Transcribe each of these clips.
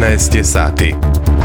11 je sati.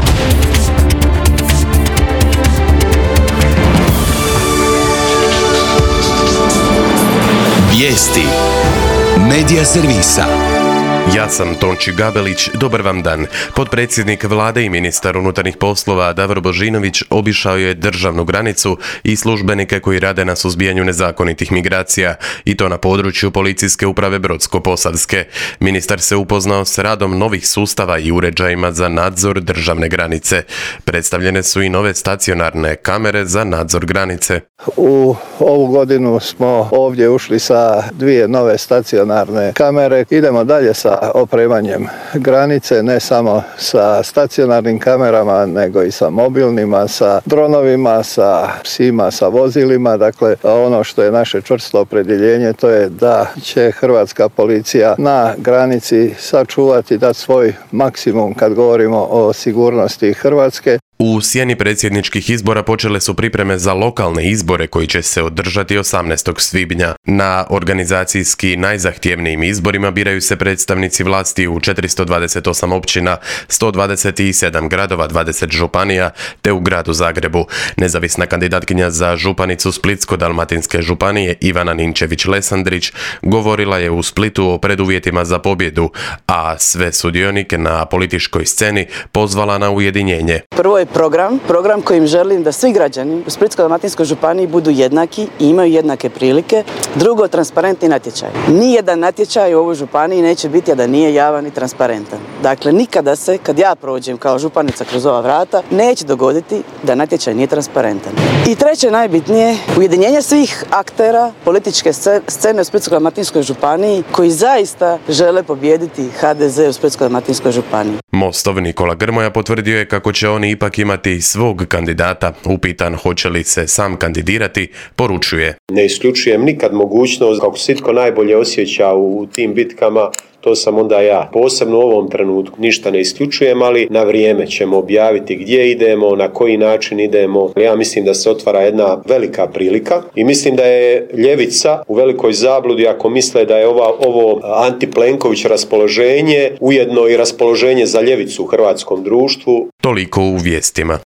Vijesti Medija servisa. Ja sam Tonči Gabelić, dobar vam dan. Potpredsjednik vlade i ministar unutarnjih poslova Davor Božinović obišao je državnu granicu i službenike koji rade na suzbijanju nezakonitih migracija, i to na području policijske uprave Brodsko-posavske. Ministar se upoznao s radom novih sustava i uređajima za nadzor državne granice. Predstavljene su i nove stacionarne kamere za nadzor granice. U ovu godinu smo ovdje ušli sa 2 nove stacionarne kamere. Idemo dalje sa opremanjem granice, ne samo sa stacionarnim kamerama, nego i sa mobilnima, sa dronovima, sa psima, sa vozilima. Dakle, ono što je naše čvrsto opredjeljenje, to je da će hrvatska policija na granici sačuvati, dati svoj maksimum kad govorimo o sigurnosti Hrvatske. U sjeni predsjedničkih izbora počele su pripreme za lokalne izbore koji će se održati 18. svibnja. Na organizacijski najzahtjevnijim izborima biraju se predstavnici vlasti u 428 općina, 127 gradova, 20 županija, te u gradu Zagrebu. Nezavisna kandidatkinja za županicu Splitsko-dalmatinske županije Ivana Ninčević-Lesandrić govorila je u Splitu o preduvjetima za pobjedu, a sve sudionike na političkoj sceni pozvala na ujedinjenje. Prvo je program kojim želim da svi građani u Splitsko-dalmatinskoj županiji budu jednaki i imaju jednake prilike. Drugo, transparentni natječaj. Nijedan natječaj u ovoj županiji neće biti, a da nije javan i transparentan. Dakle, nikada se, kad ja prođem kao županica kroz ova vrata, neće dogoditi da natječaj nije transparentan. I treće, najbitnije, ujedinjenje svih aktera političke scene u Splitsko-dalmatinskoj županiji koji zaista žele pobijediti HDZ u Splitsko-dalmatinskoj županiji. Mostov Nikola Grmoja potvrdio je kako će oni ipak imati svog kandidata. Upitan hoće li se sam kandidirati, poručuje: Ne isključujem nikad mogućnost, kako se itko najbolje osjeća u tim bitkama, to sam onda ja. Posebno u ovom trenutku ništa ne isključujem, ali na vrijeme ćemo objaviti gdje idemo, na koji način idemo. Ja mislim da se otvara jedna velika prilika i mislim da je ljevica u velikoj zabludi ako misle da je ovo anti-Plenković raspoloženje ujedno i raspoloženje za ljevicu u hrvatskom društvu. Toliko u vijestima.